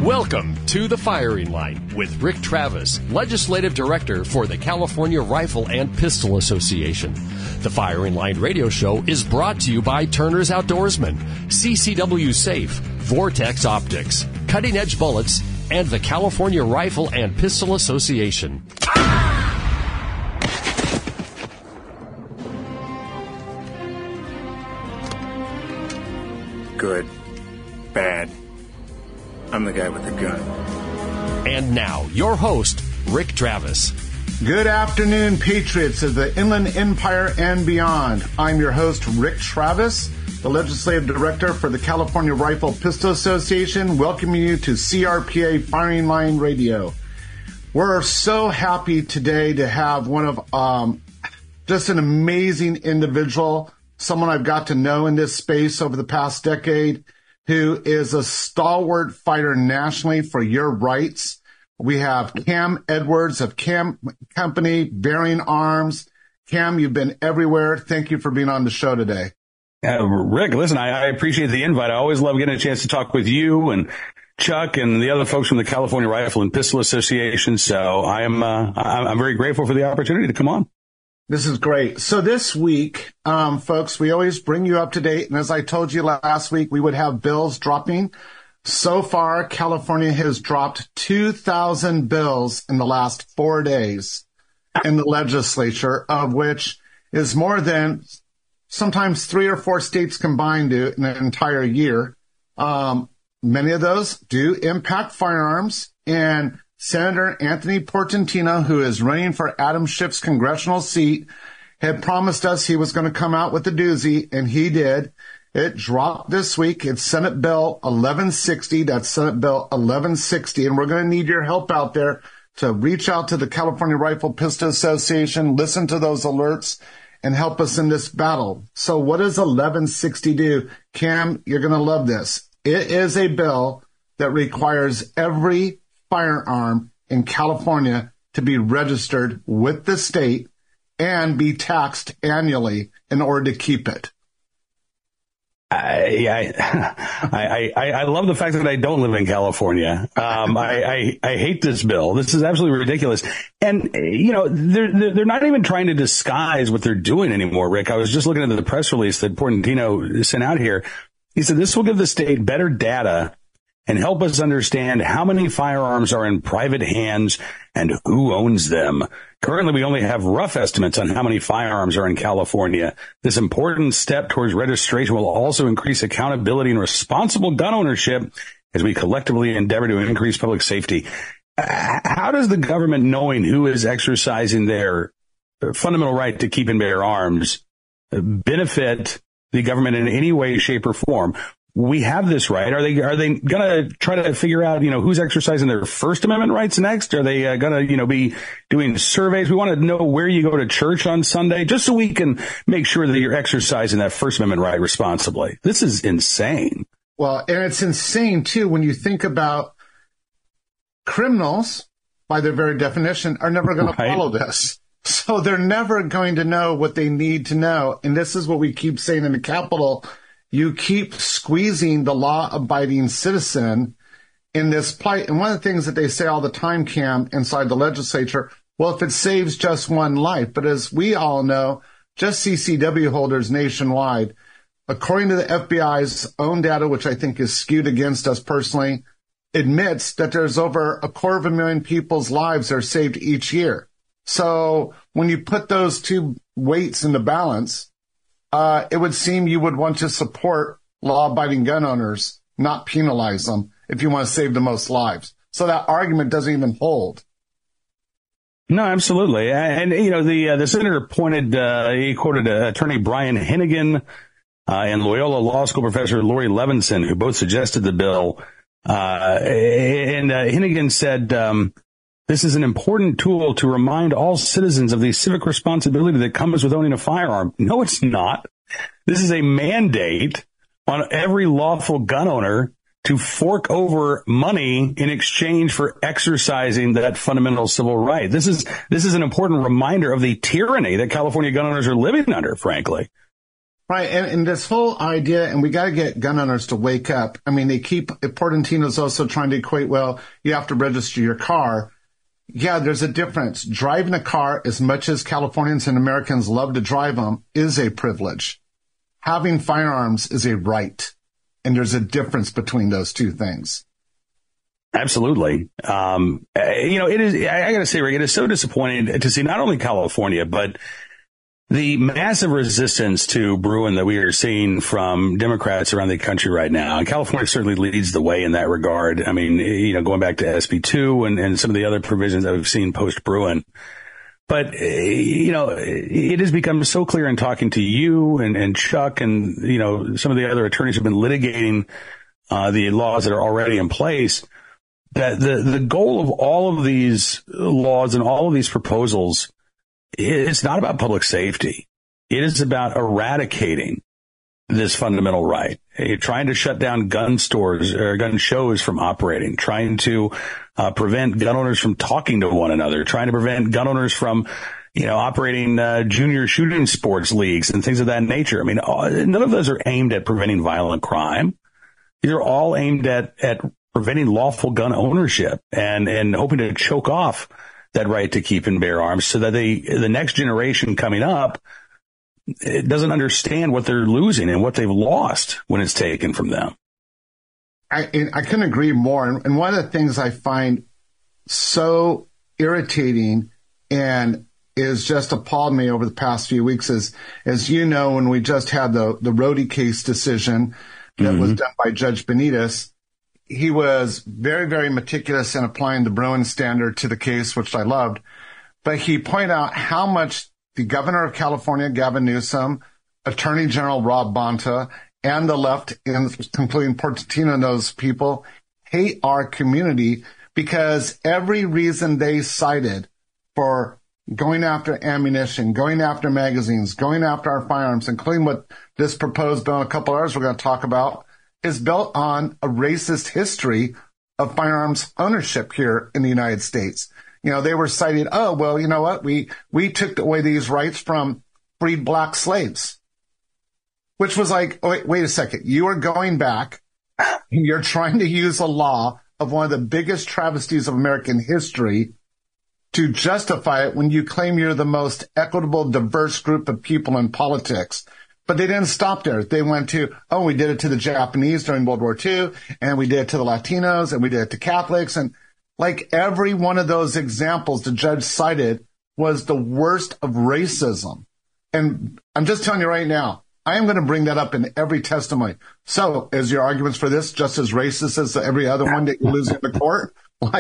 Welcome to The Firing Line with Rick Travis, Legislative Director for the California Rifle and Pistol Association. The Firing Line radio show is brought to you by Turner's Outdoorsman, CCW Safe, Vortex Optics, Cutting Edge Bullets, and the California Rifle and Pistol Association. Good. Bad. I'm the guy with the gun. And now, your host, Rick Travis. Good afternoon, patriots of the Inland Empire and beyond. I'm your host, Rick Travis, the Legislative Director for the California Rifle Pistol Association, welcoming you to CRPA Firing Line Radio. We're so happy today to have one of just an amazing individual, someone I've got to know in this space over the past decade, who is a stalwart fighter nationally for your rights. We have Cam Edwards of Cam Company, Bearing Arms. Cam, you've been everywhere. Thank you for being on the show today. Rick, listen, I appreciate the invite. I always love getting a chance to talk with you and Chuck and the other folks from the California Rifle and Pistol Association. So I'm very grateful for the opportunity to come on. This is great. So this week, folks, we always bring you up to date. And as I told you last week, we would have bills dropping. So far, California has dropped 2,000 bills in the last 4 days in the legislature, of which is more than sometimes 3 or 4 states combined do in an entire year. Many of those do impact firearms, and Senator Anthony Portantino, who is running for Adam Schiff's congressional seat, had promised us he was going to come out with a doozy, and he did. It dropped this week. It's Senate Bill 1160. That's Senate Bill 1160, and we're going to need your help out there to reach out to the California Rifle Pistol Association, listen to those alerts, and help us in this battle. So what does 1160 do? Cam, you're going to love this. It is a bill that requires every firearm in California to be registered with the state and be taxed annually in order to keep it. I love the fact that I don't live in California. I hate this bill. This is absolutely ridiculous. And, you know, they're not even trying to disguise what they're doing anymore, Rick. I was just looking at the press release that Portantino sent out here. He said this will give the state better data and help us understand how many firearms are in private hands and who owns them. Currently, we only have rough estimates on how many firearms are in California. This important step towards registration will also increase accountability and responsible gun ownership as we collectively endeavor to increase public safety. How does the government, knowing who is exercising their fundamental right to keep and bear arms, benefit the government in any way, shape, or form? We have this right. Are they going to try to figure out, who's exercising their First Amendment rights next? Are they going to, be doing surveys? We want to know where you go to church on Sunday, just so we can make sure that you're exercising that First Amendment right responsibly. This is insane. Well, and it's insane, too, when you think about criminals, by their very definition, are never going to follow this. So they're never going to know what they need to know. And this is what we keep saying in the Capitol. You keep squeezing the law-abiding citizen in this plight. And one of the things that they say all the time, Cam, inside the legislature, well, if it saves just one life. But as we all know, just CCW holders nationwide, according to the FBI's own data, which I think is skewed against us personally, admits that there's over 250,000 people's lives that are saved each year. So when you put those two weights in the balance, it would seem you would want to support law-abiding gun owners, not penalize them if you want to save the most lives. So that argument doesn't even hold. No, absolutely. And, the senator he quoted attorney Brian Hennigan and Loyola Law School professor Lori Levinson, who both suggested the bill. And Hennigan said, this is an important tool to remind all citizens of the civic responsibility that comes with owning a firearm. No, it's not. This is a mandate on every lawful gun owner to fork over money in exchange for exercising that fundamental civil right. This is an important reminder of the tyranny that California gun owners are living under, frankly. Right. And this whole idea, and we got to get gun owners to wake up. I mean, Portantino's also trying to equate, well, you have to register your car. Yeah, there's a difference. Driving a car, as much as Californians and Americans love to drive them, is a privilege. Having firearms is a right. And there's a difference between those two things. Absolutely. It is, I got to say, Rick, it is so disappointing to see not only California, but the massive resistance to Bruen that we are seeing from Democrats around the country right now. And California certainly leads the way in that regard. I mean, going back to SB2 and some of the other provisions that we've seen post Bruen. But, it has become so clear in talking to you and Chuck and, some of the other attorneys who've been litigating the laws that are already in place, that the goal of all of these laws and all of these proposals, it's not about public safety. It is about eradicating this fundamental right, trying to shut down gun stores or gun shows from operating, trying to prevent gun owners from talking to one another, trying to prevent gun owners from, operating junior shooting sports leagues and things of that nature. I mean, none of those are aimed at preventing violent crime. These are all aimed at preventing lawful gun ownership and hoping to choke off that right to keep and bear arms so that the next generation coming up, it doesn't understand what they're losing and what they've lost when it's taken from them. I couldn't agree more. And one of the things I find so irritating and is just appalled me over the past few weeks is, as you know, when we just had the Rhodey case decision that was done by Judge Benitez, he was very, very meticulous in applying the Bruen standard to the case, which I loved. But he pointed out how much the governor of California, Gavin Newsom, Attorney General Rob Bonta, and the left, including Portantino and those people, hate our community because every reason they cited for going after ammunition, going after magazines, going after our firearms, including what this proposed bill and a couple others we're going to talk about, is built on a racist history of firearms ownership here in the United States. They were citing, oh, well, you know what? We took away these rights from freed black slaves, which was like, oh, wait a second. You are going back and you're trying to use a law of one of the biggest travesties of American history to justify it when you claim you're the most equitable, diverse group of people in politics. But they didn't stop there. They went to, oh, we did it to the Japanese during World War II, and we did it to the Latinos, and we did it to Catholics. And like every one of those examples the judge cited was the worst of racism. And I'm just telling you right now, I am going to bring that up in every testimony. So is your arguments for this just as racist as every other one that you lose in the court?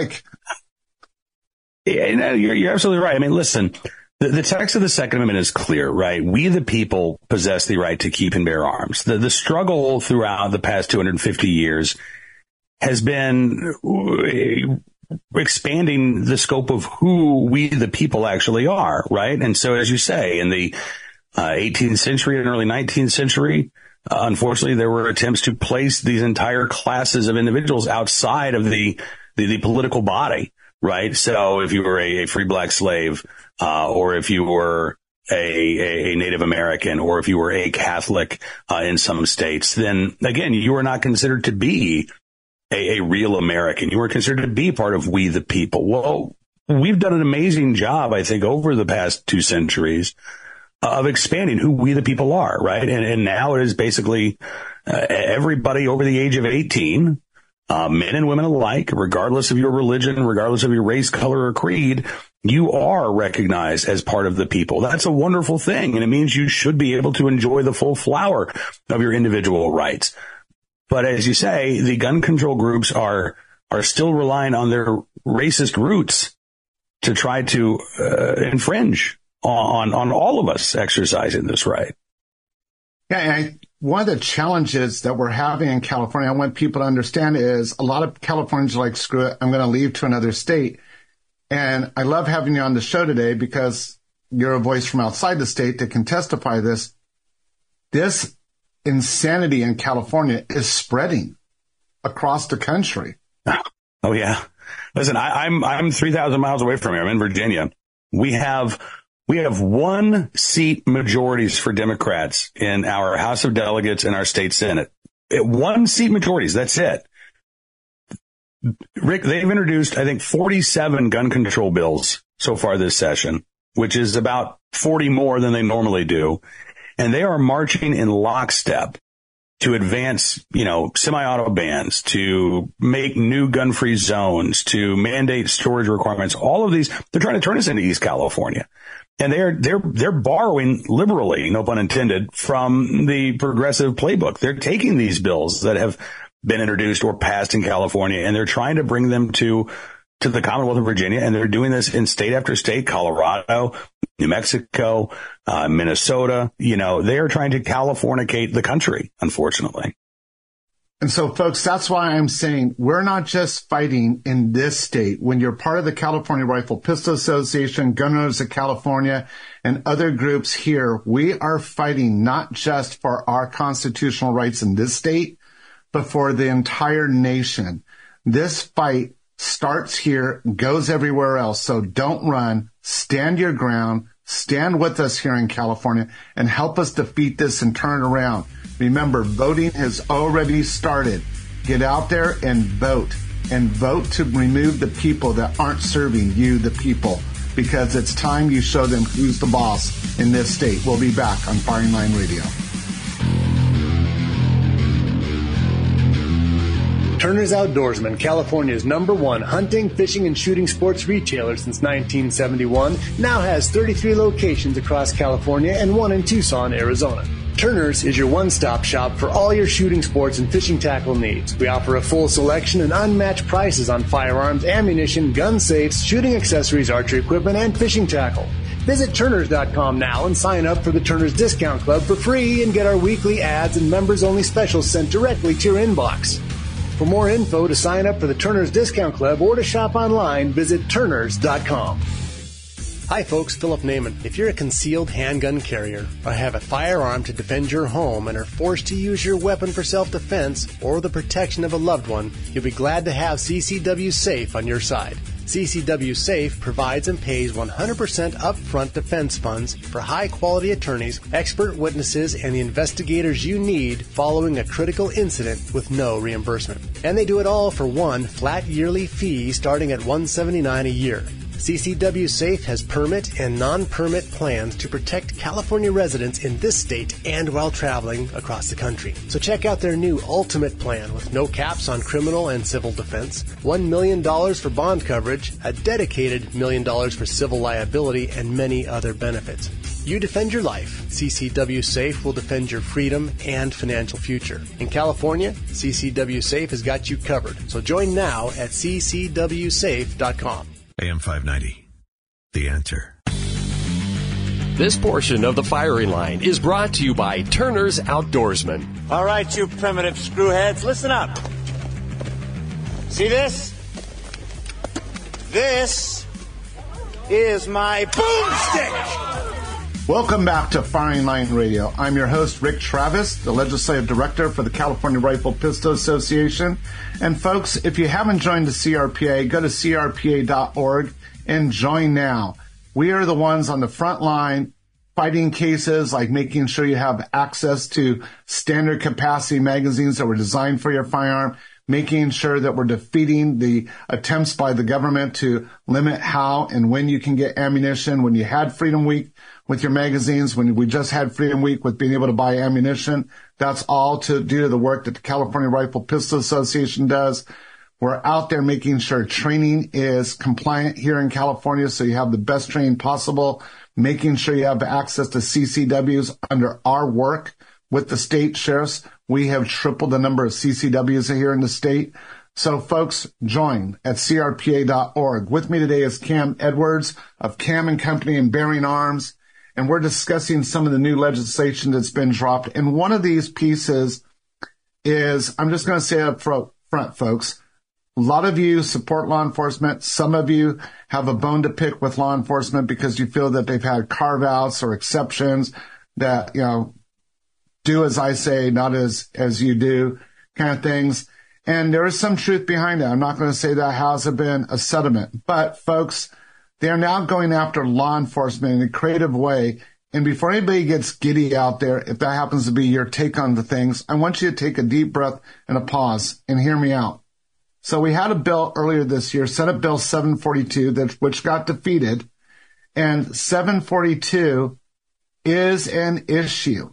Yeah, you're absolutely right. I mean, listen. The text of the Second Amendment is clear, right? We, the people, possess the right to keep and bear arms. The struggle throughout the past 250 years has been expanding the scope of who we, the people, actually are, right? And so, as you say, in the 18th century and early 19th century, unfortunately, there were attempts to place these entire classes of individuals outside of the political body, right? So if you were a free black slave, or if you were a Native American, or if you were a Catholic in some states, then again, you were not considered to be a real American. You were considered to be part of we the people. Well, we've done an amazing job, I think, over the past 2 centuries of expanding who we the people are, right? And now it is basically everybody over the age of 18, men and women alike, regardless of your religion, regardless of your race, color, or creed, you are recognized as part of the people. That's a wonderful thing, and it means you should be able to enjoy the full flower of your individual rights. But as you say, the gun control groups are still relying on their racist roots to try to infringe on all of us exercising this right. Yeah, and one of the challenges that we're having in California, I want people to understand, is a lot of Californians are like, screw it, I'm going to leave to another state. And I love having you on the show today because you're a voice from outside the state that can testify this. This insanity in California is spreading across the country. Oh, yeah. Listen, I'm 3,000 miles away from here. I'm in Virginia. We have We have 1-seat majorities for Democrats in our House of Delegates and our state Senate. 1-seat majorities. That's it. Rick, they've introduced, I think, 47 gun control bills so far this session, which is about 40 more than they normally do. And they are marching in lockstep to advance, semi-auto bans, to make new gun-free zones, to mandate storage requirements. All of these, they're trying to turn us into East California. And they're borrowing liberally, no pun intended, from the progressive playbook. They're taking these bills that have been introduced or passed in California, and they're trying to bring them to the Commonwealth of Virginia. And they're doing this in state after state, Colorado, New Mexico, Minnesota. They are trying to Californicate the country, unfortunately. And so, folks, that's why I'm saying we're not just fighting in this state. When you're part of the California Rifle Pistol Association, Gun Owners of California, and other groups here, we are fighting not just for our constitutional rights in this state, but for the entire nation. This fight starts here, goes everywhere else. So don't run, stand your ground, stand with us here in California, and help us defeat this and turn it around. Remember, voting has already started. Get out there and vote to remove the people that aren't serving you, the people, because it's time you show them who's the boss in this state. We'll be back on Firing Line Radio. Turner's Outdoorsman, California's #1 hunting, fishing, and shooting sports retailer since 1971, now has 33 locations across California and 1 in Tucson, Arizona. Turner's is your one-stop shop for all your shooting sports and fishing tackle needs. We offer a full selection and unmatched prices on firearms, ammunition, gun safes, shooting accessories, archery equipment, and fishing tackle. Visit Turners.com now and sign up for the Turners Discount Club for free and get our weekly ads and members-only specials sent directly to your inbox. For more info, to sign up for the Turners Discount Club or to shop online, visit Turners.com. Hi folks, Philip Naiman. If you're a concealed handgun carrier or have a firearm to defend your home and are forced to use your weapon for self-defense or the protection of a loved one, you'll be glad to have CCW Safe on your side. CCW Safe provides and pays 100% upfront defense funds for high-quality attorneys, expert witnesses, and the investigators you need following a critical incident with no reimbursement. And they do it all for one flat yearly fee starting at $179 a year. CCW Safe has permit and non-permit plans to protect California residents in this state and while traveling across the country. So check out their new Ultimate Plan with no caps on criminal and civil defense, $1 million for bond coverage, a dedicated $1 million for civil liability, and many other benefits. You defend your life. CCW Safe will defend your freedom and financial future. In California, CCW Safe has got you covered. So join now at ccwsafe.com. AM 590, The Answer. This portion of the Firing Line is brought to you by Turner's Outdoorsman. All right, you primitive screwheads, listen up. See this? This is my boomstick. Welcome back to Firing Line Radio. I'm your host, Rick Travis, the Legislative Director for the California Rifle Pistol Association. And folks, if you haven't joined the CRPA, go to crpa.org and join now. We are the ones on the front line fighting cases like making sure you have access to standard capacity magazines that were designed for your firearm, making sure that we're defeating the attempts by the government to limit how and when you can get ammunition. When you had Freedom Week with your magazines, when we just had Freedom Week with being able to buy ammunition, that's all due to the work that the California Rifle Pistol Association does. We're out there making sure training is compliant here in California so you have the best training possible, making sure you have access to CCWs under our work with the state sheriffs. We have tripled the number of CCWs here in the state. So, folks, join at crpa.org. With me today is Cam Edwards of Cam & Company and Bearing Arms, and we're discussing some of the new legislation that's been dropped. And one of these pieces is, I'm just going to say up front, folks, a lot of you support law enforcement. Some of you have a bone to pick with law enforcement because you feel that they've had carve-outs or exceptions that, do as I say, not as you do kind of things. And there is some truth behind that. I'm not going to say that hasn't been a settlement. But, folks, They are now going after law enforcement in a creative way. And before anybody gets giddy out there, if that happens to be your take on the things, I want you to take a deep breath and a pause and hear me out. So we had a bill earlier this year, Senate Bill 742, which got defeated. And 742 is an issue.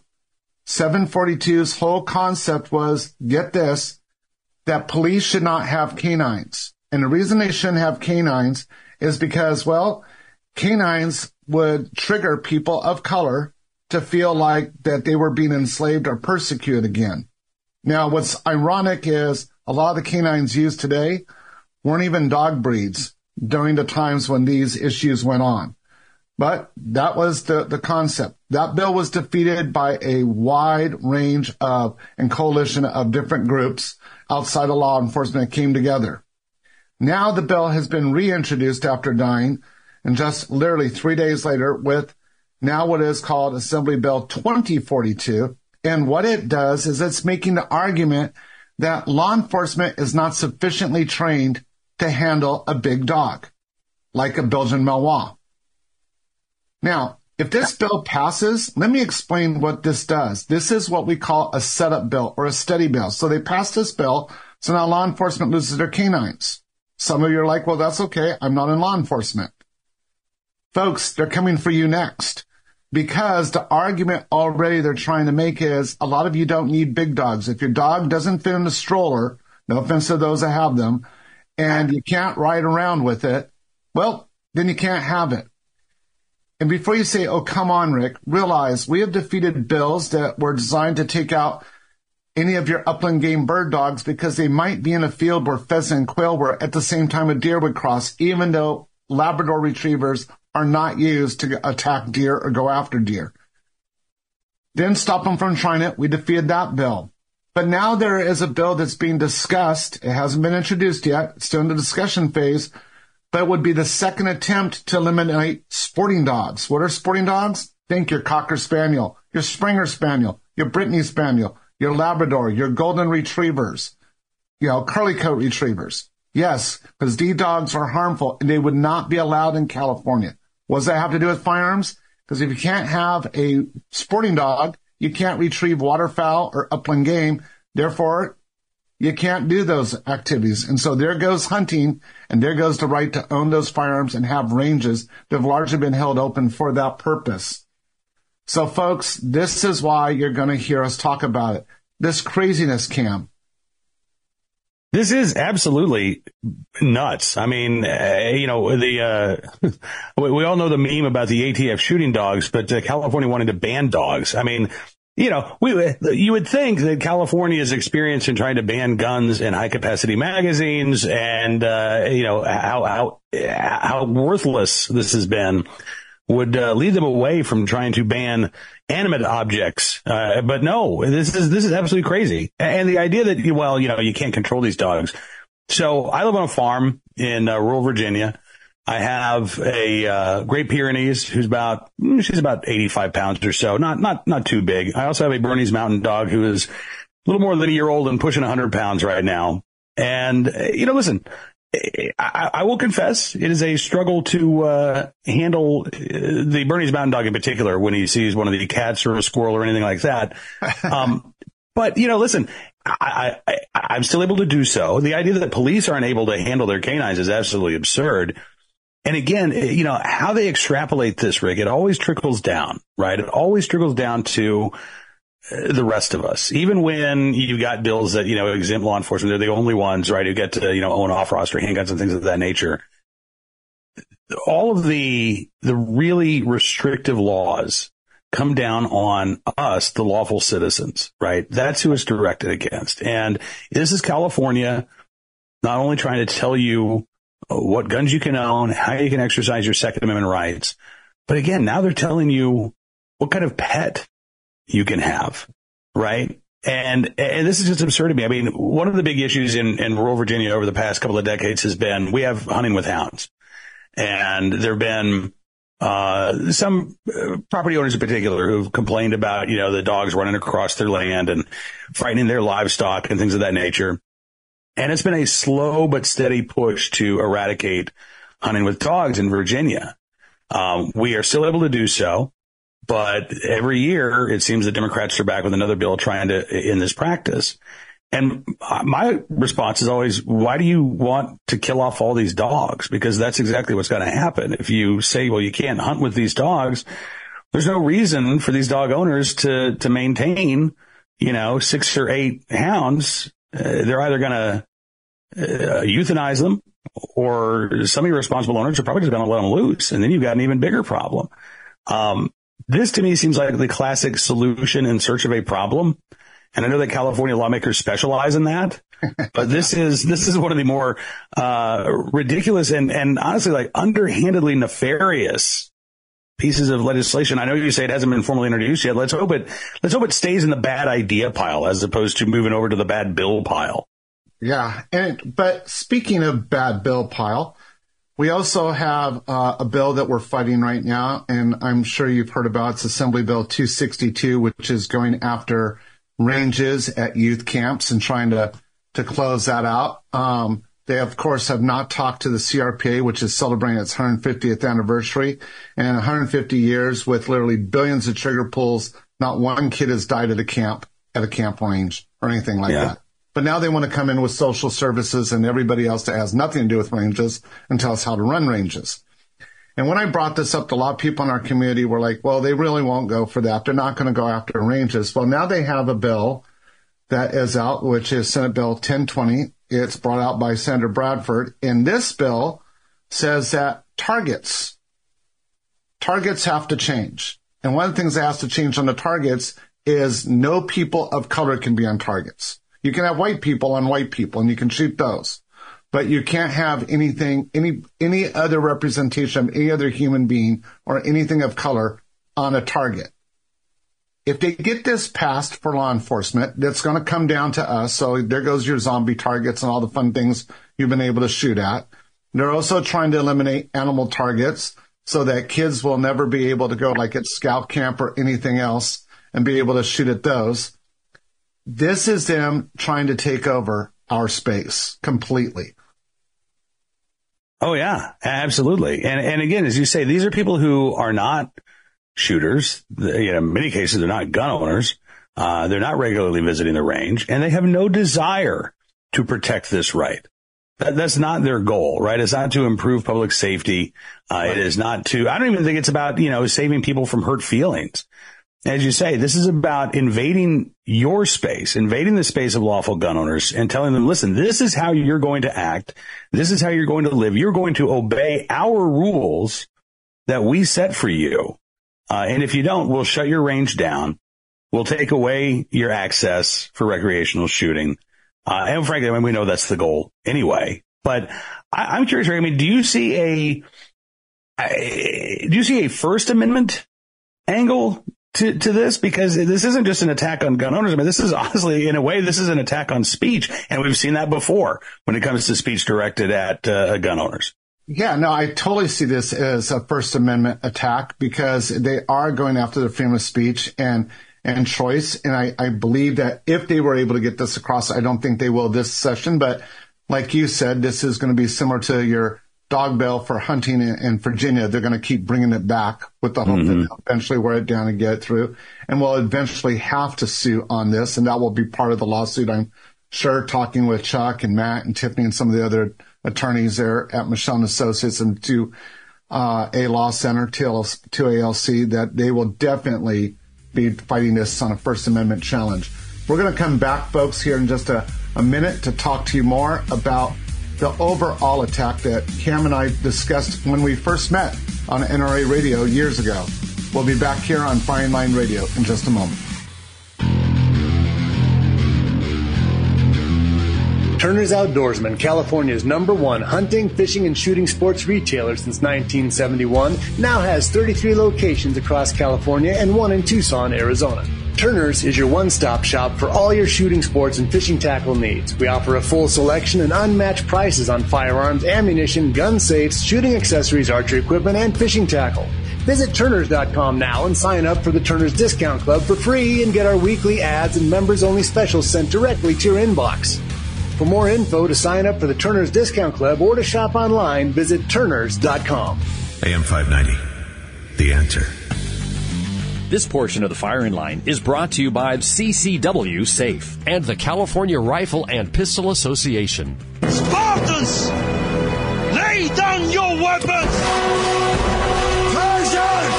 742's whole concept was, get this, that police should not have canines. And the reason they shouldn't have canines is because, well, canines would trigger people of color to feel like that they were being enslaved or persecuted again. Now, what's ironic is a lot of the canines used today weren't even dog breeds during the times when these issues went on. But that was the concept. That bill was defeated by a wide range of and coalition of different groups outside of law enforcement that came together. Now the bill has been reintroduced after dying, and just literally 3 days later with now what is called Assembly Bill 2042. And what it does is it's making the argument that law enforcement is not sufficiently trained to handle a big dog, like a Belgian Malinois. Now, if this bill passes, let me explain what this does. This is what we call a setup bill or a steady bill. So they passed this bill, so now law enforcement loses their canines. Some of you are like, well, that's okay. I'm not in law enforcement. Folks, they're coming for you next. Because the argument already they're trying to make is a lot of you don't need big dogs. If your dog doesn't fit in a stroller, no offense to those that have them, and you can't ride around with it, well, then you can't have it. And before you say, oh, come on, Rick, realize we have defeated bills that were designed to take out any of your upland game bird dogs because they might be in a field where pheasant and quail were at the same time a deer would cross, even though Labrador retrievers are not used to attack deer or go after deer. Didn't stop them from trying it. We defeated that bill. But now there is a bill that's being discussed. It hasn't been introduced yet. It's still in the discussion phase. But it would be the second attempt to eliminate sporting dogs. What are sporting dogs? Think your Cocker Spaniel, your Springer Spaniel, your Brittany Spaniel, your Labrador, your Golden Retrievers, Curly Coat Retrievers. Yes, because these dogs are harmful and they would not be allowed in California. What does that have to do with firearms? Because if you can't have a sporting dog, you can't retrieve waterfowl or upland game. Therefore, you can't do those activities. And so there goes hunting, and there goes the right to own those firearms and have ranges that have largely been held open for that purpose. So, folks, this is why you're going to hear us talk about it. This craziness, Cam. This is absolutely nuts. I mean, we all know the meme about the ATF shooting dogs, but California wanted to ban dogs. I mean, you would think that California's experience in trying to ban guns and high capacity magazines and, how worthless this has been would lead them away from trying to ban animate objects. But no, this is absolutely crazy. And the idea that, you can't control these dogs. So I live on a farm in rural Virginia. I have a Great Pyrenees she's about 85 pounds or so. Not too big. I also have a Bernese Mountain Dog who is a little more than a year old and pushing 100 pounds right now. And, listen, I will confess it is a struggle to handle the Bernese Mountain Dog in particular when he sees one of the cats or a squirrel or anything like that. But, listen, I'm still able to do so. The idea that police aren't able to handle their canines is absolutely absurd. And again, how they extrapolate this, Rick, it always trickles down, right? It always trickles down to the rest of us. Even when you've got bills that, exempt law enforcement, they're the only ones, right, who get to, own off-roster handguns and things of that nature. All of the really restrictive laws come down on us, the lawful citizens, right? That's who it's directed against. And this is California not only trying to tell you what guns you can own, how you can exercise your Second Amendment rights, but again, now they're telling you what kind of pet you can have, right? And this is just absurd to me. I mean, one of the big issues in rural Virginia over the past couple of decades has been we have hunting with hounds. And there have been some property owners in particular who've complained about, the dogs running across their land and frightening their livestock and things of that nature. And it's been a slow but steady push to eradicate hunting with dogs in Virginia. We are still able to do so, but every year it seems the Democrats are back with another bill trying to end this practice. And my response is always, why do you want to kill off all these dogs? Because that's exactly what's going to happen. If you say, well, you can't hunt with these dogs, there's no reason for these dog owners to maintain, 6 or 8 hounds. They're either going to euthanize them, or some irresponsible owners are probably just going to let them loose. And then you've got an even bigger problem. This to me seems like the classic solution in search of a problem. And I know that California lawmakers specialize in that, but this is one of the more ridiculous and honestly, like, underhandedly nefarious pieces of legislation. I know you say it hasn't been formally introduced yet. Let's hope it stays in the bad idea pile as opposed to moving over to the bad bill pile. Yeah, but speaking of bad bill pile, we also have a bill that we're fighting right now, and I'm sure you've heard about. It's Assembly Bill 262, which is going after ranges at youth camps and trying to close that out. They, of course, have not talked to the CRPA, which is celebrating its 150th anniversary. And 150 years with literally billions of trigger pulls, not one kid has died at a camp range or anything like that. But now they want to come in with social services and everybody else that has nothing to do with ranges and tell us how to run ranges. And when I brought this up to a lot of people in our community were like, well, they really won't go for that. They're not going to go after ranges. Well, now they have a bill that is out, which is Senate Bill 1020. It's brought out by Senator Bradford. And this bill says that targets have to change. And one of the things that has to change on the targets is no people of color can be on targets. You can have white people on white people, and you can shoot those. But you can't have any other representation of any other human being or anything of color on a target. If they get this passed for law enforcement, that's going to come down to us. So there goes your zombie targets and all the fun things you've been able to shoot at. They're also trying to eliminate animal targets so that kids will never be able to go like at scout camp or anything else and be able to shoot at those. This is them trying to take over our space completely. Oh, yeah, absolutely. And again, as you say, these are people who are not shooters. In many cases, they're not gun owners. They're not regularly visiting the range, and they have no desire to protect this right. That's not their goal, right? It's not to improve public safety. It is not to, I don't even think it's about, saving people from hurt feelings. As you say, this is about invading your space, invading the space of lawful gun owners and telling them, listen, this is how you're going to act. This is how you're going to live. You're going to obey our rules that we set for you. And if you don't, we'll shut your range down. We'll take away your access for recreational shooting. And frankly, we know that's the goal anyway. But I'm curious, Rick, do you see a First Amendment angle to this? Because this isn't just an attack on gun owners. This is honestly, in a way, this is an attack on speech. And we've seen that before when it comes to speech directed at gun owners. Yeah, no, I totally see this as a First Amendment attack because they are going after the freedom of speech and choice. And I believe that if they were able to get this across, I don't think they will this session. But like you said, this is going to be similar to your dog bill for hunting in Virginia. They're going to keep bringing it back with the hope that they'll eventually wear it down and get it through. And we'll eventually have to sue on this. And that will be part of the lawsuit, I'm sure, talking with Chuck and Matt and Tiffany and some of the other attorneys there at Michelle & Associates and to A Law Center, to ALC, that they will definitely be fighting this on a First Amendment challenge. We're going to come back, folks, here in just a minute to talk to you more about the overall attack that Cam and I discussed when we first met on NRA Radio years ago. We'll be back here on Firing Line Radio in just a moment. Turner's Outdoorsman, California's #1 hunting, fishing, and shooting sports retailer since 1971, now has 33 locations across California and 1 in Tucson, Arizona. Turner's is your one-stop shop for all your shooting sports and fishing tackle needs. We offer a full selection and unmatched prices on firearms, ammunition, gun safes, shooting accessories, archery equipment, and fishing tackle. Visit Turners.com now and sign up for the Turner's Discount Club for free and get our weekly ads and members-only specials sent directly to your inbox. For more info, to sign up for the Turner's Discount Club or to shop online, visit Turners.com. AM 590, The Answer. This portion of the firing line is brought to you by CCW Safe and the California Rifle and Pistol Association. Spartans, lay down your weapons! Persians,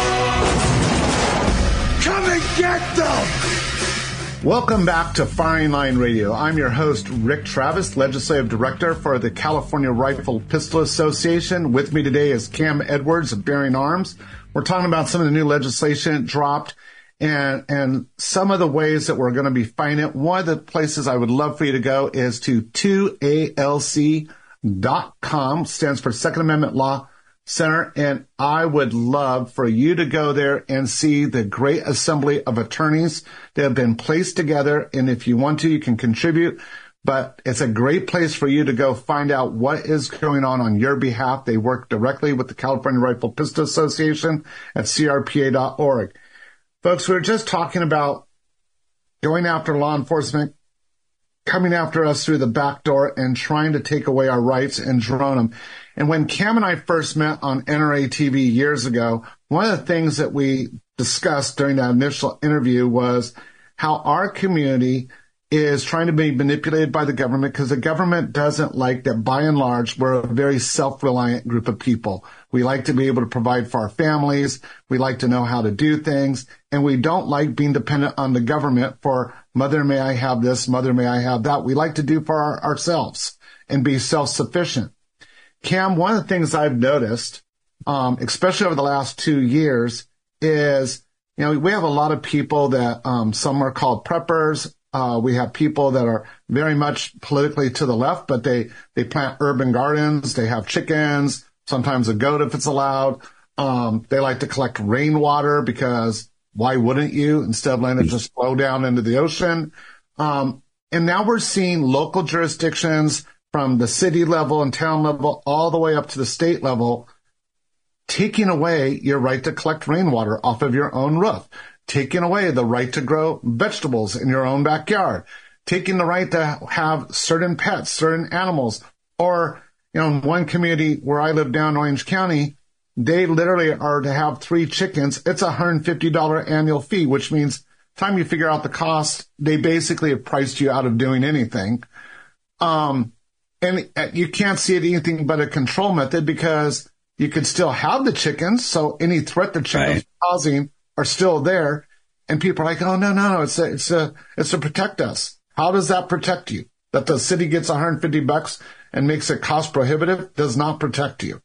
come and get them! Welcome back to Firing Line Radio. I'm your host, Rick Travis, Legislative Director for the California Rifle Pistol Association. With me today is Cam Edwards of Bearing Arms. We're talking about some of the new legislation dropped and some of the ways that we're going to be fighting it. One of the places I would love for you to go is to 2ALC.com, stands for Second Amendment Law Center, and I would love for you to go there and see the great assembly of attorneys that have been placed together. And if you want to, you can contribute, but it's a great place for you to go find out what is going on your behalf. They work directly with the California Rifle Pistol Association at crpa.org. Folks, we were just talking about going after law enforcement, coming after us through the back door and trying to take away our rights and drone them. And when Cam and I first met on NRA TV years ago, one of the things that we discussed during that initial interview was how our community is trying to be manipulated by the government because the government doesn't like that. By and large, we're a very self-reliant group of people. We like to be able to provide for our families. We like to know how to do things. And we don't like being dependent on the government for, mother, may I have this? Mother, may I have that? We like to do for ourselves and be self-sufficient. Cam, one of the things I've noticed, especially over the last 2 years, is, you know, we have a lot of people that some are called preppers. We have people that are very much politically to the left, but they plant urban gardens. They have chickens, sometimes a goat if it's allowed. They like to collect rainwater because why wouldn't you, instead of letting it just flow down into the ocean? And now we're seeing local jurisdictions from the city level and town level all the way up to the state level, taking away your right to collect rainwater off of your own roof, taking away the right to grow vegetables in your own backyard, taking the right to have certain pets, certain animals. Or, you know, in one community where I live down in Orange County, they literally are to have 3 chickens. It's $150 annual fee, which means time you figure out the cost, they basically have priced you out of doing anything. And you can't see it anything but a control method because you could still have the chickens. So any threat the chickens are causing are still there. And people are like, oh, no, it's to protect us. How does that protect you? That the city gets $150 and makes it cost prohibitive does not protect you.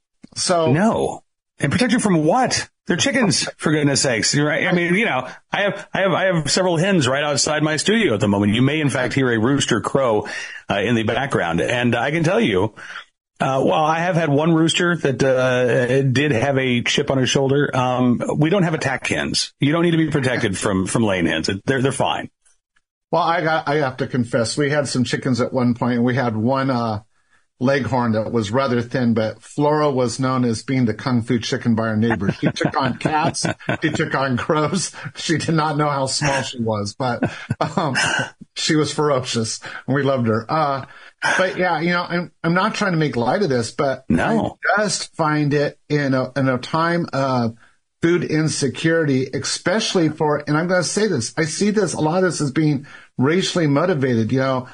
So no. And protect you from what? They're chickens, for goodness sakes. Right? I mean, you know, I have several hens right outside my studio at the moment. You may, in fact, hear a rooster crow in the background. And I can tell you, well, I have had one rooster that did have a chip on his shoulder. We don't have attack hens. You don't need to be protected from laying hens. They're fine. Well, I have to confess, we had some chickens at one point, and we had one Leghorn that was rather thin, but Flora was known as being the kung fu chicken by her neighbors. She took on cats. She took on crows. She did not know how small she was, but she was ferocious, and we loved her. But yeah, you know, I'm not trying to make light of this, but no. I just find it in a time of food insecurity, especially for, and I'm going to say this, I see this, a lot of this as being racially motivated. You know,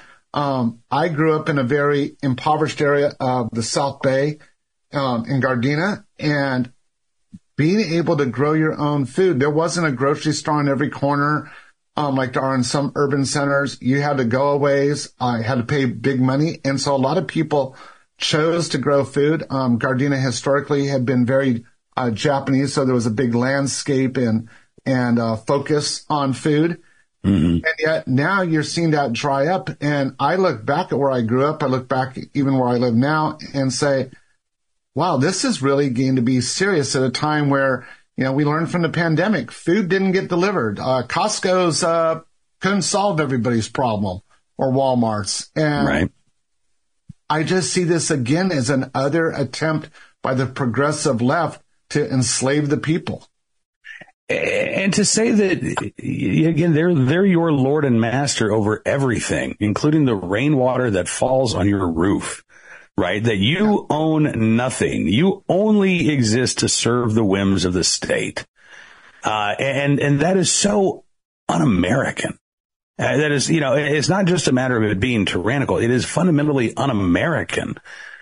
I grew up in a very impoverished area of the South Bay, in Gardena, and being able to grow your own food. There wasn't a grocery store on every corner, like there are in some urban centers. You had to go a ways. I had to pay big money. And so a lot of people chose to grow food. Gardena historically had been very Japanese, so there was a big landscape and focus on food. Mm-hmm. And yet now you're seeing that dry up. And I look back at where I grew up. I look back even where I live now and say, wow, this is really going to be serious at a time where, you know, we learned from the pandemic, food didn't get delivered. Costco's couldn't solve everybody's problem, or Walmart's. And right. I just see this again as another attempt by the progressive left to enslave the people. And to say that, again, they're your Lord and Master over everything, including the rainwater that falls on your roof, right? That you own nothing. You only exist to serve the whims of the state. And that is so un-American. That is, it's not just a matter of it being tyrannical. It is fundamentally un-American.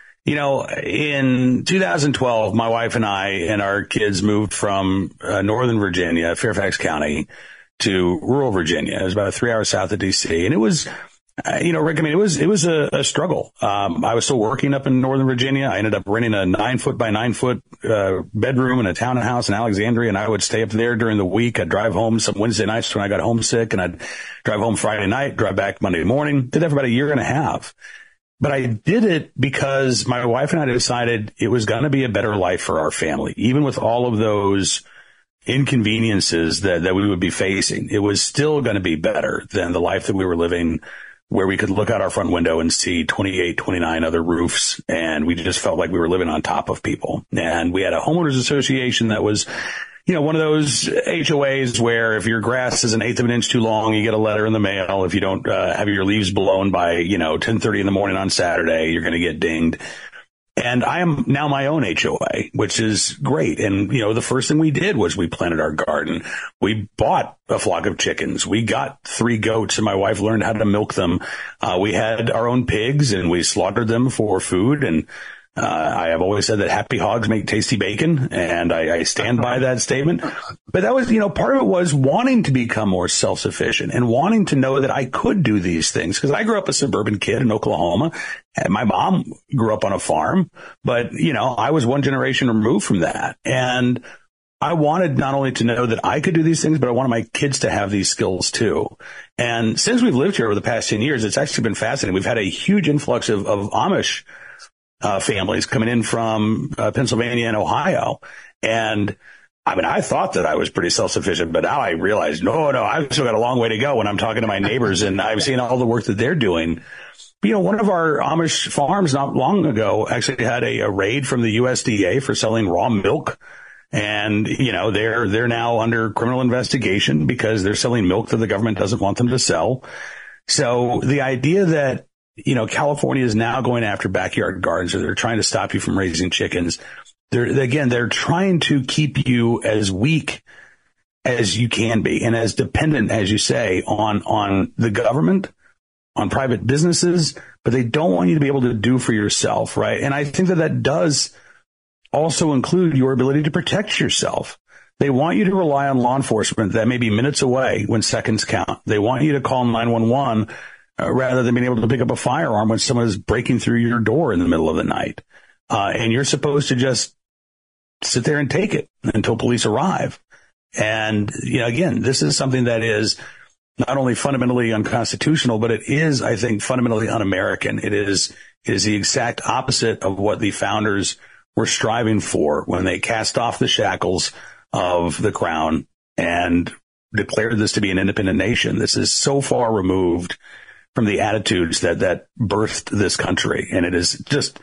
In 2012, my wife and I and our kids moved from Northern Virginia, Fairfax County, to rural Virginia. It was about 3 hours south of D.C. And it was, Rick, it was a struggle. I was still working up in Northern Virginia. I ended up renting a 9-foot by 9-foot bedroom in a townhouse in Alexandria, and I would stay up there during the week. I'd drive home some Wednesday nights when I got homesick, and I'd drive home Friday night, drive back Monday morning. Did that for about a year and a half. But I did it because my wife and I decided it was going to be a better life for our family, even with all of those inconveniences that we would be facing. It was still going to be better than the life that we were living, where we could look out our front window and see 28, 29 other roofs, and we just felt like we were living on top of people. And we had a homeowners association that was, one of those HOAs where if your grass is an eighth of an inch too long, you get a letter in the mail. If you don't have your leaves blown by, 10:30 in the morning on Saturday, you're going to get dinged. And I am now my own HOA, which is great. And, the first thing we did was we planted our garden. We bought a flock of chickens. We got 3 goats, and my wife learned how to milk them. We had our own pigs, and we slaughtered them for food. And I have always said that happy hogs make tasty bacon, and I stand by that statement. But that was, part of it was wanting to become more self-sufficient and wanting to know that I could do these things. Because I grew up a suburban kid in Oklahoma, and my mom grew up on a farm. But, I was one generation removed from that. And I wanted not only to know that I could do these things, but I wanted my kids to have these skills too. And since we've lived here over the past 10 years, it's actually been fascinating. We've had a huge influx of Amish families coming in from Pennsylvania and Ohio. And I thought that I was pretty self-sufficient, but now I realize, no, I've still got a long way to go when I'm talking to my neighbors and I've seen all the work that they're doing. One of our Amish farms not long ago actually had a raid from the USDA for selling raw milk. And, they're now under criminal investigation because they're selling milk that the government doesn't want them to sell. So the idea that California is now going after backyard gardens, or they're trying to stop you from raising chickens. They're trying to keep you as weak as you can be and as dependent, as you say, on the government, on private businesses, but they don't want you to be able to do for yourself, right? And I think that does also include your ability to protect yourself. They want you to rely on law enforcement that may be minutes away when seconds count. They want you to call 911 rather than being able to pick up a firearm when someone is breaking through your door in the middle of the night. And you're supposed to just sit there and take it until police arrive. And, again, this is something that is not only fundamentally unconstitutional, but it is, I think, fundamentally un-American. It is the exact opposite of what the founders were striving for when they cast off the shackles of the crown and declared this to be an independent nation. This is so far removed from the attitudes that birthed this country. And it is just,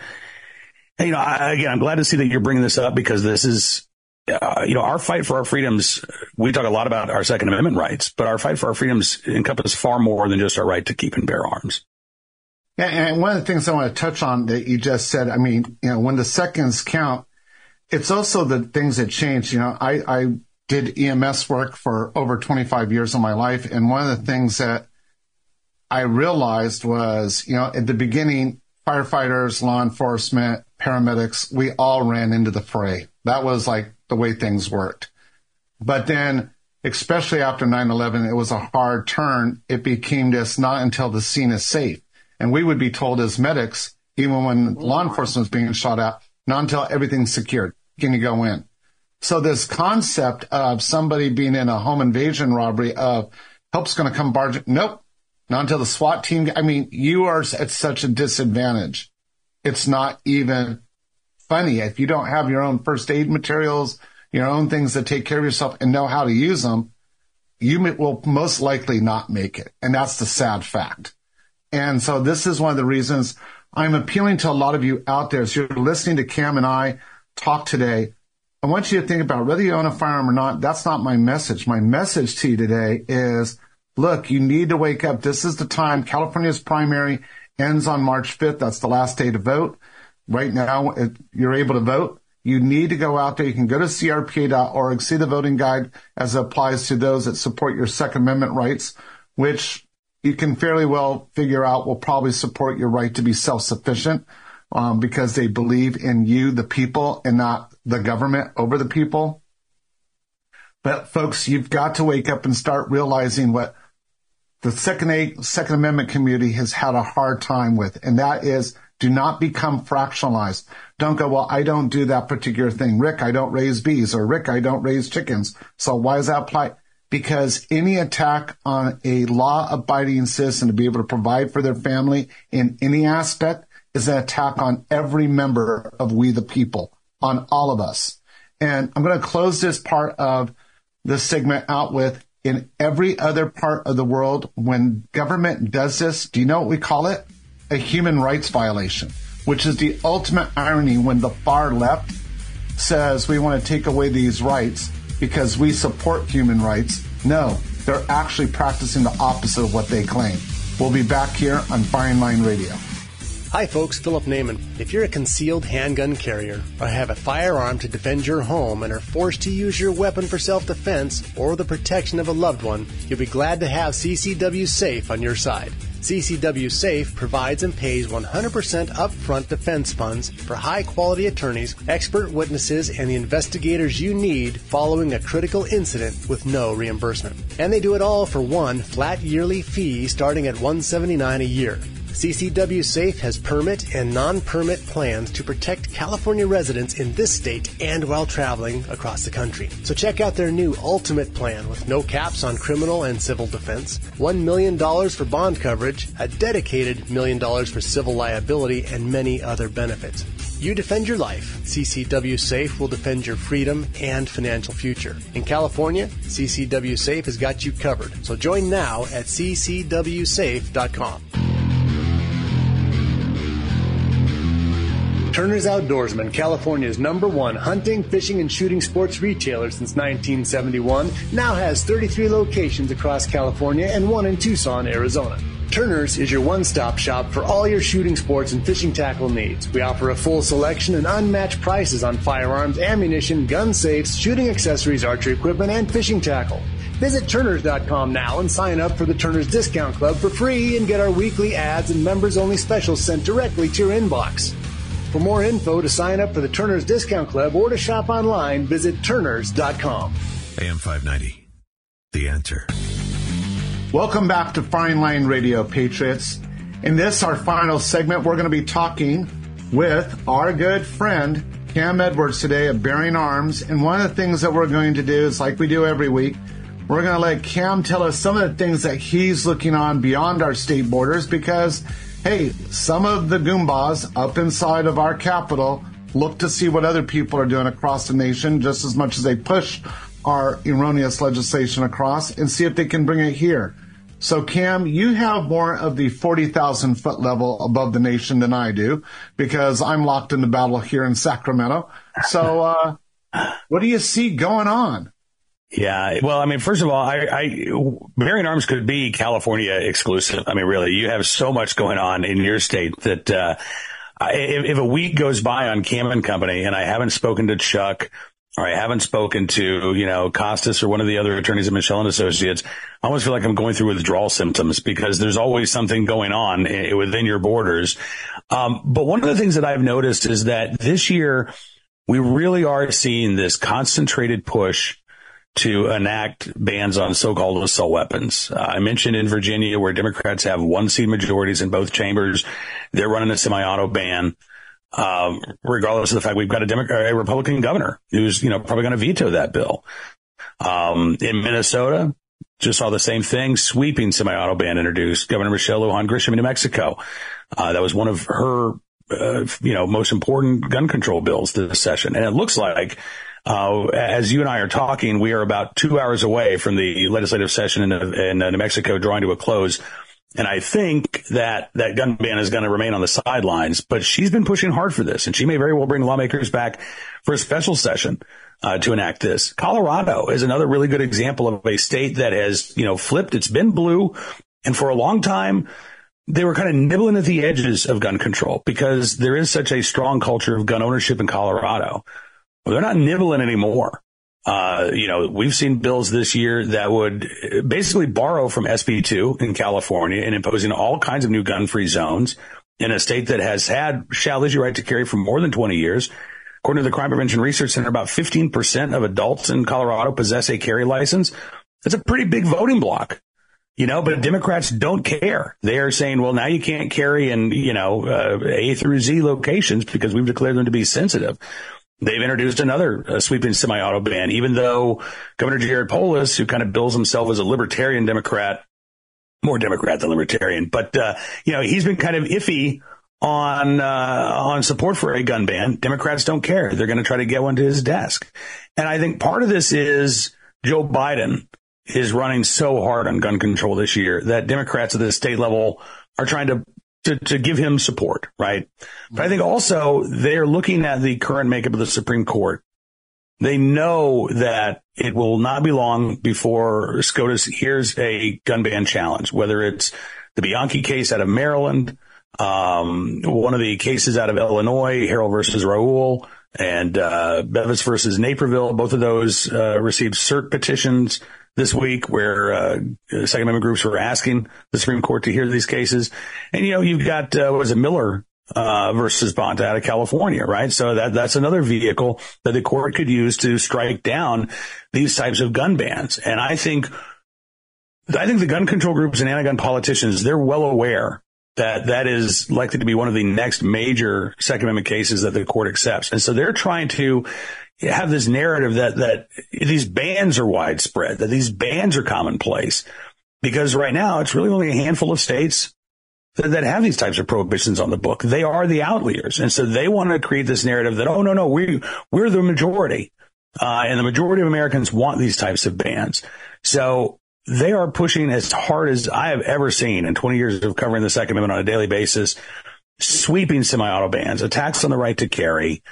I'm glad to see that you're bringing this up, because this is, our fight for our freedoms. We talk a lot about our Second Amendment rights, but our fight for our freedoms encompasses far more than just our right to keep and bear arms. Yeah, and one of the things I want to touch on that you just said, when the seconds count, it's also the things that change. I did EMS work for over 25 years of my life, and one of the things that I realized was, at the beginning, firefighters, law enforcement, paramedics, we all ran into the fray. That was like the way things worked. But then, especially after 9/11, it was a hard turn. It became just not until the scene is safe. And we would be told as medics, even when law enforcement was being shot at, not until everything's secured can you go in. So this concept of somebody being in a home invasion robbery of help's going to come barge. Nope. Not until the SWAT team. You are at such a disadvantage. It's not even funny. If you don't have your own first aid materials, your own things that take care of yourself and know how to use them, you will most likely not make it. And that's the sad fact. And so this is one of the reasons I'm appealing to a lot of you out there. As you're listening to Cam and I talk today, I want you to think about whether you own a firearm or not. That's not my message. My message to you today is, look, you need to wake up. This is the time. California's primary ends on March 5th. That's the last day to vote. Right now, you're able to vote. You need to go out there. You can go to crpa.org, see the voting guide as it applies to those that support your Second Amendment rights, which you can fairly well figure out will probably support your right to be self-sufficient because they believe in you, the people, and not the government over the people. But folks, you've got to wake up and start realizing what the Second Amendment community has had a hard time with, and that is do not become fractionalized. Don't go, well, I don't do that particular thing. Rick, I don't raise bees, or Rick, I don't raise chickens. So why does that apply? Because any attack on a law-abiding citizen to be able to provide for their family in any aspect is an attack on every member of we the people, on all of us. And I'm going to close this part of this segment out with, in every other part of the world, when government does this, do you know what we call it? A human rights violation, which is the ultimate irony when the far left says we want to take away these rights because we support human rights. No, they're actually practicing the opposite of what they claim. We'll be back here on Firing Line Radio. Hi folks, Philip Naiman. If you're a concealed handgun carrier or have a firearm to defend your home and are forced to use your weapon for self-defense or the protection of a loved one, you'll be glad to have CCW Safe on your side. CCW Safe provides and pays 100% upfront defense funds for high-quality attorneys, expert witnesses, and the investigators you need following a critical incident with no reimbursement. And they do it all for one flat yearly fee starting at $179 a year. CCW Safe has permit and non-permit plans to protect California residents in this state and while traveling across the country. So check out their new Ultimate Plan with no caps on criminal and civil defense, $1 million for bond coverage, a dedicated $1 million for civil liability, and many other benefits. You defend your life. CCW Safe will defend your freedom and financial future. In California, CCW Safe has got you covered. So join now at ccwsafe.com. Turner's Outdoorsman, California's #1 hunting, fishing, and shooting sports retailer since 1971, now has 33 locations across California and 1 in Tucson, Arizona. Turner's is your one-stop shop for all your shooting sports and fishing tackle needs. We offer a full selection and unmatched prices on firearms, ammunition, gun safes, shooting accessories, archery equipment, and fishing tackle. Visit Turners.com now and sign up for the Turners Discount Club for free and get our weekly ads and members-only specials sent directly to your inbox. For more info, to sign up for the Turners Discount Club, or to shop online, visit Turners.com. AM 590, The Answer. Welcome back to Firing Line Radio, Patriots. In this, our final segment, we're going to be talking with our good friend, Cam Edwards, today of Bearing Arms. And one of the things that we're going to do is, like we do every week, we're going to let Cam tell us some of the things that he's looking on beyond our state borders because, hey, some of the Goombas up inside of our capital look to see what other people are doing across the nation just as much as they push our erroneous legislation across and see if they can bring it here. So, Cam, you have more of the 40,000-foot level above the nation than I do because I'm locked in the battle here in Sacramento. So what do you see going on? Yeah, well, I mean, first of all, Bearing Arms could be California exclusive. I mean, really, you have so much going on in your state that if a week goes by on Cam and Company and I haven't spoken to Chuck or I haven't spoken to, Costas or one of the other attorneys at Michelle and Associates, I almost feel like I'm going through withdrawal symptoms because there's always something going on within your borders. But one of the things that I've noticed is that this year we really are seeing this concentrated push to enact bans on so-called assault weapons. I mentioned in Virginia where Democrats have 1-seat majorities in both chambers, they're running a semi-auto ban, regardless of the fact we've got a Republican governor who's, probably going to veto that bill. In Minnesota, just saw the same thing, sweeping semi-auto ban introduced. Governor Michelle Lujan Grisham in New Mexico. That was one of her, most important gun control bills this session. And it looks like, as you and I are talking, we are about 2 hours away from the legislative session in New Mexico drawing to a close. And I think that gun ban is going to remain on the sidelines, but she's been pushing hard for this, and she may very well bring lawmakers back for a special session to enact this. Colorado is another really good example of a state that has, flipped. It's been blue, and for a long time, they were kind of nibbling at the edges of gun control because there is such a strong culture of gun ownership in Colorado. Well, they're not nibbling anymore. We've seen bills this year that would basically borrow from SB 2 in California and imposing all kinds of new gun-free zones in a state that has had shall issue right to carry for more than 20 years. According to the Crime Prevention Research Center, about 15% of adults in Colorado possess a carry license. That's a pretty big voting block, but Democrats don't care. They are saying, well, now you can't carry in, A through Z locations because we've declared them to be sensitive. They've introduced another sweeping semi-auto ban, even though Governor Jared Polis, who kind of bills himself as a libertarian Democrat, more Democrat than libertarian, but, he's been kind of iffy on support for a gun ban. Democrats don't care. They're going to try to get one to his desk. And I think part of this is Joe Biden is running so hard on gun control this year that Democrats at the state level are trying to give him support, right? But I think also they're looking at the current makeup of the Supreme Court. They know that it will not be long before SCOTUS hears a gun ban challenge, whether it's the Bianchi case out of Maryland, one of the cases out of Illinois, Harrell versus Raul, and Bevis versus Naperville. Both of those received cert petitions this week where Second Amendment groups were asking the Supreme Court to hear these cases. And, you've got, Miller versus Bonta out of California, right? So that's another vehicle that the court could use to strike down these types of gun bans. And I think the gun control groups and anti-gun politicians, they're well aware that is likely to be one of the next major Second Amendment cases that the court accepts. And so they're trying to have this narrative that these bans are widespread, that these bans are commonplace, because right now it's really only a handful of states that have these types of prohibitions on the book. They are the outliers. And so they want to create this narrative that, oh, no, we're the majority. And the majority of Americans want these types of bans. So they are pushing as hard as I have ever seen in 20 years of covering the Second Amendment on a daily basis, sweeping semi-auto bans, attacks on the right to carry.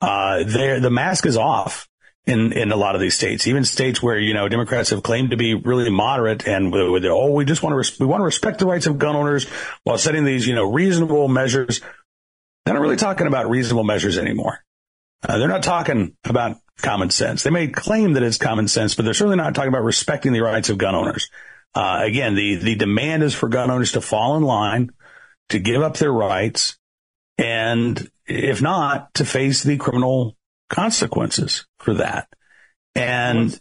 The mask is off in a lot of these states, even states where, Democrats have claimed to be really moderate and we just want to respect the rights of gun owners while setting these, reasonable measures. They're not really talking about reasonable measures anymore. They're not talking about common sense. They may claim that it's common sense, but they're certainly not talking about respecting the rights of gun owners. Again, the demand is for gun owners to fall in line, to give up their rights, and if not, to face the criminal consequences for that. And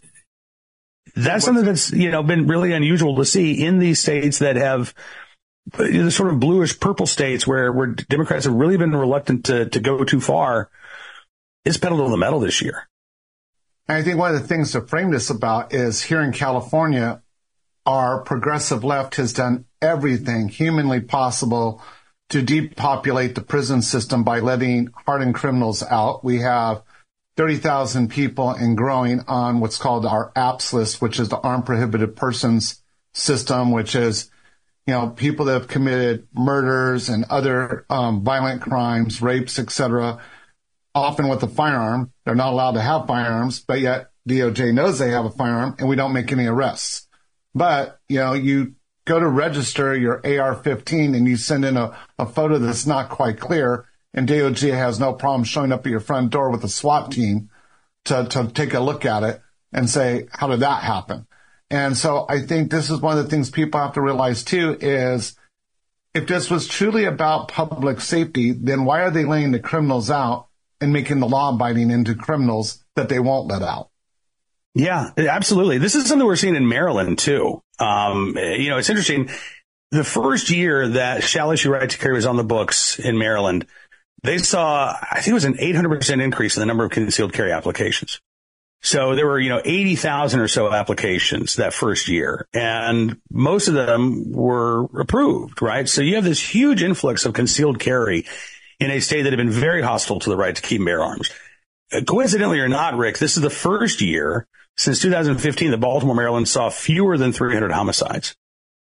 that's something that's, been really unusual to see in these states that have the sort of bluish purple states where Democrats have really been reluctant to go too far. It's pedal to the metal this year. And I think one of the things to frame this about is here in California, our progressive left has done everything humanly possible to depopulate the prison system by letting hardened criminals out. We have 30,000 people and growing on what's called our APPS list, which is the Armed Prohibited Persons system, which is, people that have committed murders and other violent crimes, rapes, etc., often with a firearm. They're not allowed to have firearms, but yet DOJ knows they have a firearm and we don't make any arrests. But, you go to register your AR-15 and you send in a photo that's not quite clear, and DOJ has no problem showing up at your front door with a SWAT team to take a look at it and say, how did that happen? And so I think this is one of the things people have to realize too is if this was truly about public safety, then why are they laying the criminals out and making the law-abiding into criminals that they won't let out? Yeah, absolutely. This is something we're seeing in Maryland, too. It's interesting. The first year that shall issue right to carry was on the books in Maryland, they saw, I think it was an 800% increase in the number of concealed carry applications. So there were, 80,000 or so applications that first year, and most of them were approved, right? So you have this huge influx of concealed carry in a state that had been very hostile to the right to keep and bear arms. Coincidentally or not, Rick, this is the first year since 2015 that Baltimore, Maryland saw fewer than 300 homicides.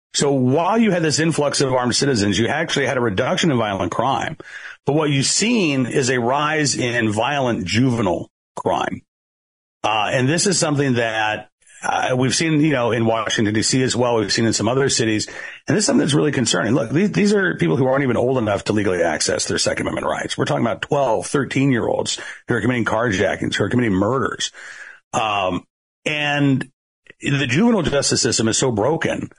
So while you had this influx of armed citizens, you actually had a reduction in violent crime. But what you've seen is a rise in violent juvenile crime. And this is something that we've seen, in Washington, D.C. as well. We've seen in some other cities. And this is something that's really concerning. Look, these are people who aren't even old enough to legally access their Second Amendment rights. We're talking about 12, 13-year-olds who are committing carjackings, who are committing murders. And the juvenile justice system is so broken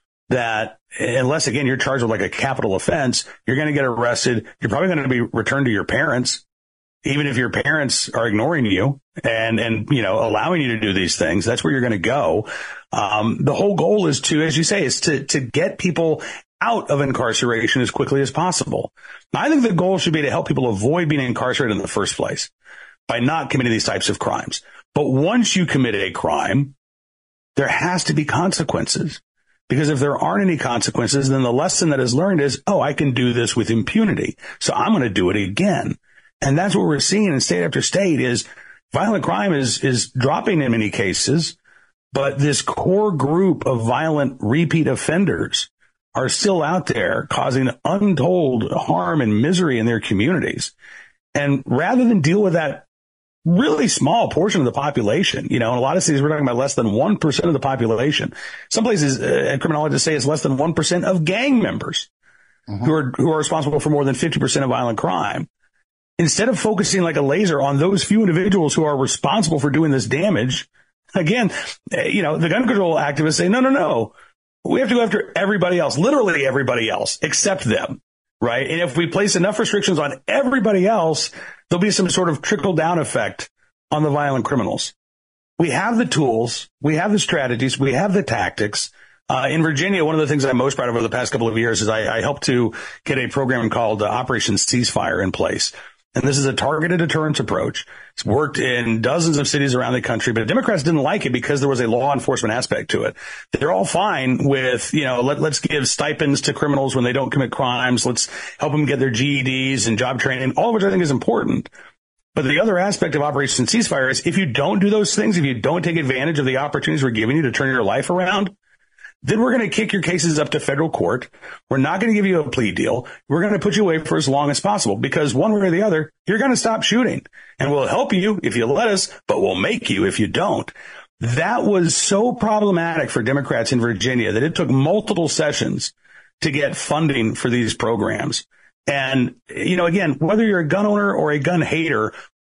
that unless, again, you're charged with like a capital offense, you're going to get arrested. You're probably going to be returned to your parents, even if your parents are ignoring you and allowing you to do these things. That's where you're going to go. The whole goal is to, as you say, is to get people out of incarceration as quickly as possible. Now, I think the goal should be to help people avoid being incarcerated in the first place by not committing these types of crimes. But once you commit a crime, there has to be consequences. Because if there aren't any consequences, then the lesson that is learned is, I can do this with impunity. So I'm going to do it again. And that's what we're seeing in state after state is violent crime is dropping in many cases, but this core group of violent repeat offenders are still out there causing untold harm and misery in their communities. And rather than deal with that really small portion of the population, in a lot of cities, we're talking about less than 1% of the population. Some places, criminologists say it's less than 1% of gang members who are responsible for more than 50% of violent crime. Instead of focusing like a laser on those few individuals who are responsible for doing this damage, again, the gun control activists say, no. We have to go after everybody else, literally everybody else, except them, right? And if we place enough restrictions on everybody else, there'll be some sort of trickle-down effect on the violent criminals. We have the tools, we have the strategies, we have the tactics. In Virginia, one of the things I'm most proud of over the past couple of years is I helped to get a program called Operation Ceasefire in place. And this is a targeted deterrence approach. It's worked in dozens of cities around the country, but Democrats didn't like it because there was a law enforcement aspect to it. They're all fine with, let's give stipends to criminals when they don't commit crimes. Let's help them get their GEDs and job training, all of which I think is important. But the other aspect of Operation Ceasefire is if you don't do those things, if you don't take advantage of the opportunities we're giving you to turn your life around, then we're going to kick your cases up to federal court. We're not going to give you a plea deal. We're going to put you away for as long as possible because one way or the other, you're going to stop shooting. And we'll help you if you let us, but we'll make you if you don't. That was so problematic for Democrats in Virginia that it took multiple sessions to get funding for these programs. And, again, whether you're a gun owner or a gun hater,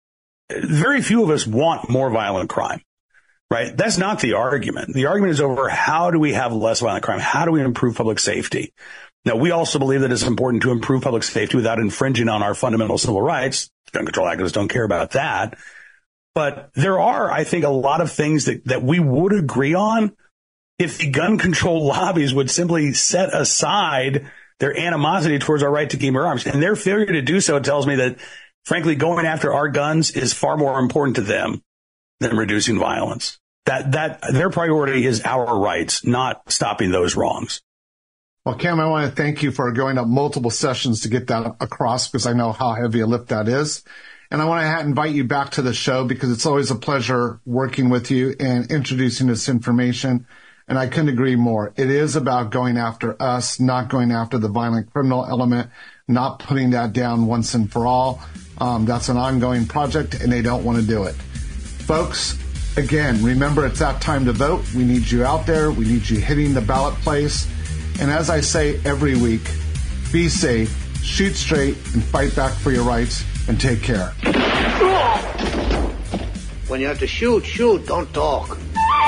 very few of us want more violent crime. Right? That's not the argument. The argument is over how do we have less violent crime? How do we improve public safety? Now, we also believe that it's important to improve public safety without infringing on our fundamental civil rights. Gun control activists don't care about that. But there are, I think, a lot of things that we would agree on if the gun control lobbies would simply set aside their animosity towards our right to keep our arms. And their failure to do so tells me that, frankly, going after our guns is far more important to them than reducing violence. That their priority is our rights, not stopping those wrongs. Well, Cam, I want to thank you for going up multiple sessions to get that across because I know how heavy a lift that is. And I want to invite you back to the show because it's always a pleasure working with you and introducing this information. And I couldn't agree more. It is about going after us, not going after the violent criminal element, not putting that down once and for all. That's an ongoing project, and they don't want to do it. Folks, again, remember it's that time to vote. We need you out there. We need you hitting the ballot place. And as I say every week, be safe, shoot straight, and fight back for your rights, and take care. When you have to shoot, don't talk.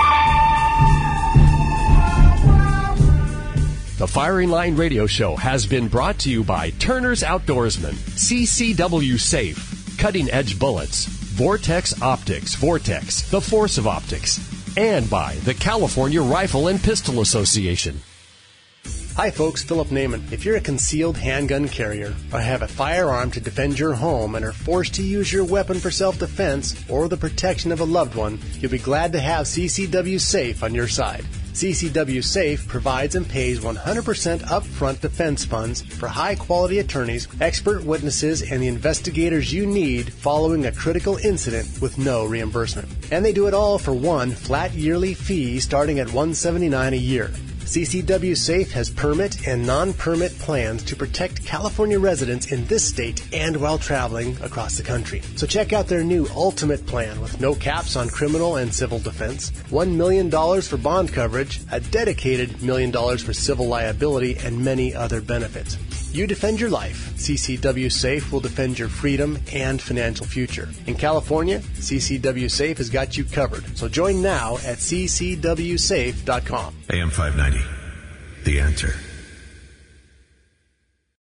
The Firing Line Radio Show has been brought to you by Turner's Outdoorsman, CCW Safe, Cutting Edge Bullets, Vortex Optics, Vortex, the Force of Optics, and by the California Rifle and Pistol Association. Hi folks, Philip Naiman. If you're a concealed handgun carrier or have a firearm to defend your home and are forced to use your weapon for self-defense or the protection of a loved one, you'll be glad to have CCW Safe on your side. CCW Safe provides and pays 100% upfront defense funds for high-quality attorneys, expert witnesses, and the investigators you need following a critical incident with no reimbursement. And they do it all for one flat yearly fee starting at $179 a year. CCW Safe has permit and non-permit plans to protect California residents in this state and while traveling across the country. So check out their new Ultimate Plan with no caps on criminal and civil defense, $1 million for bond coverage, a dedicated $1 million for civil liability, and many other benefits. You defend your life. CCW Safe will defend your freedom and financial future. In California, CCW Safe has got you covered. So join now at ccwsafe.com. AM 590, The Answer.